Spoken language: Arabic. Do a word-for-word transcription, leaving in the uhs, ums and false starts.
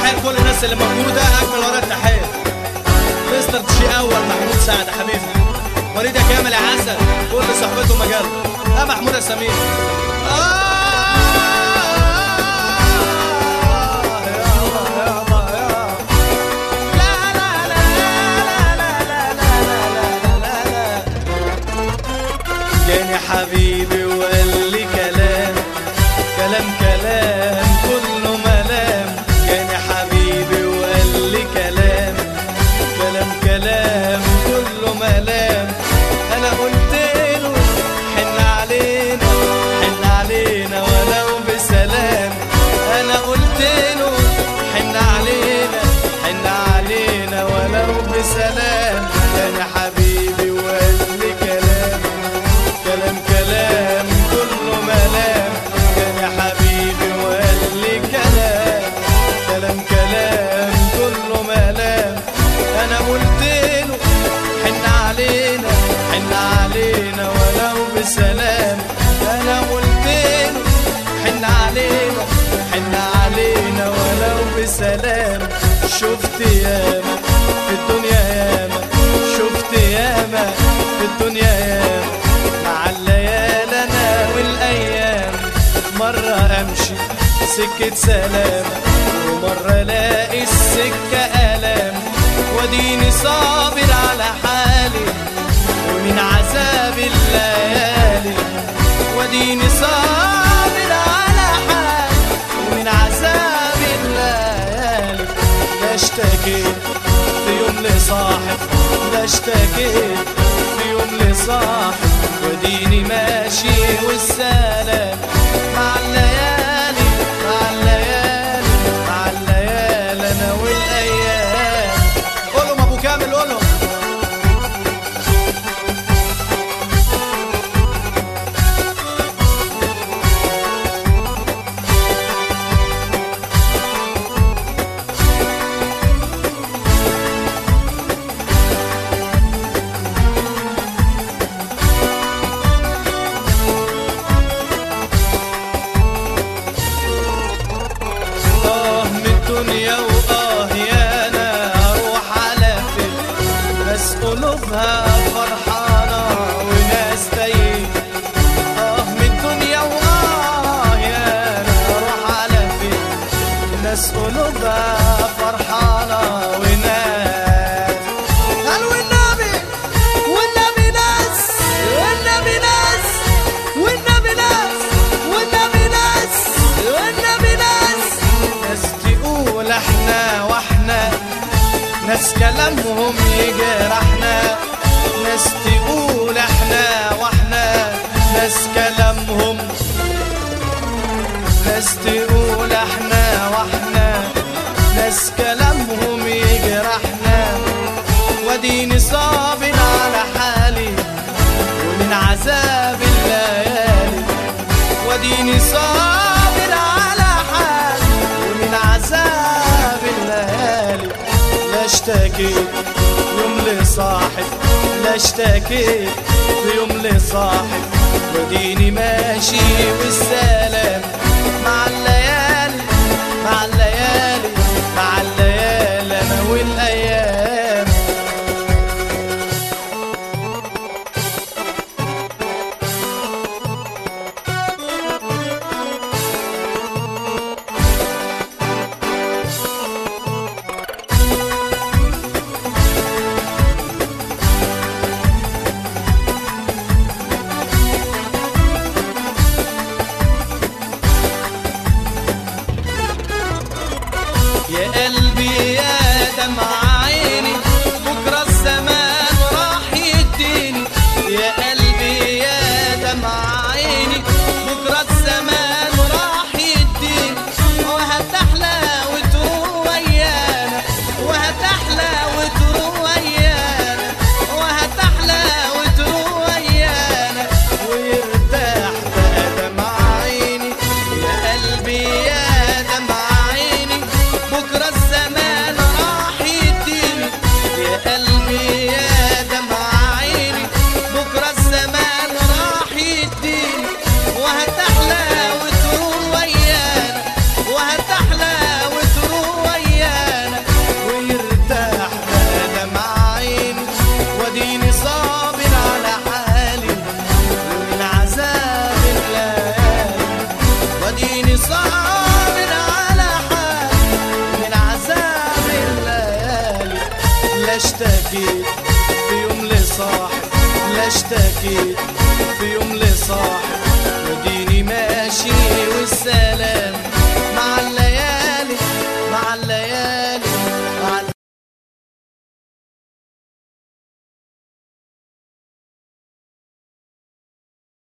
تحية لكل الناس اللي موجودة، أجمل ورا التحية. مستر تشي أول محمود سعد حبيبي، وليد يا كامل يا عسل، كل صحبته مجال. يا محمود يا سمير. آه جاني حبيبي وقال لي كلام كلام كلام كله ملام. جاني حبيبي وقال لي كلام كلام كلام كله ملام. انا قلت له حن علينا حن علينا ولو بسلام. انا قلت له حن علينا حن علينا ولو بسلام. جاني حبيبي وقال لي كلام كلام كلام كله ملام. كان يا حبيبي وقال لي كلام كلام كلام كله ملام. انا قلت له حن علينا حن علينا ولو بسلام. انا قلت له حن علينا حن علينا ولو بسلام. شفت ياما في الدنيا ياما شفت ياما في الدنيا ياما مع الليالي انا والايام. مرة امشي سكة سلام ومرة الاقي السكة الام. وديني صابر على حالي ومن عذاب الليالي. وديني صابر على حالي ومن عذاب الليالي. لا اشتكيت في يوم لصاحب لا اشتكيت في يوم لصاحب. وديني ماشي والسلام مع الليالي مع الليالي مع الليالي انا والايام. قولهم ابو كامل قولهم. دنيا وآه يا أنا أروح على فين. ناس قلوبها فرحانة وناس تايه. آه من الدنيا وآه يا أنا أروح على فين. ناس قلوبها فرحانة وناس قال والنبي والنبي ناس والنبي ناس والنبي ناس والنبي ناس والنبي ناس. ناس تقول احنا واحنا ناس كلامهم يجرحنا. ناس تقول احنا واحنا ناس كلامهم. ناس تقول احنا واحنا ناس كلامهم يجرحنا. وديني صابر على حالي ومن عذاب الليالي. وديني صابر على حالي ومن عذاب الليالي. لا اشتكيت يوم لصاحب لا اشتكيت في يوم لصاحب. وديني ماشي والسلام مع الليالي مع الليالي مع الليالي انا والايام. اشتكيت في يوم لصاحب، لا اشتكيت في يوم لصاحب، وديني ماشي والسلام